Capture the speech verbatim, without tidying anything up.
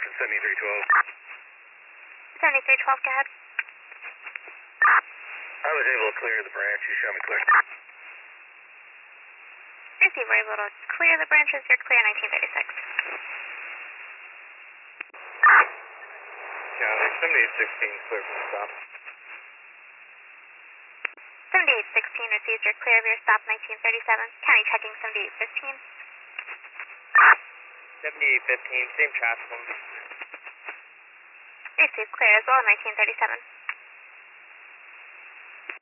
seventy-three twelve. seventy-three twelve, go ahead. I was able to clear the branch. You show me clear. Receive, we're able to clear the branches. You're clear nineteen thirty-six. County seventy-eight sixteen, clear from stop. seventy-eight sixteen receives your clear of your stop nineteen thirty-seven. County checking seventy-eight fifteen. seventy-eight fifteen, same traffic. Receive clear as well nineteen thirty-seven.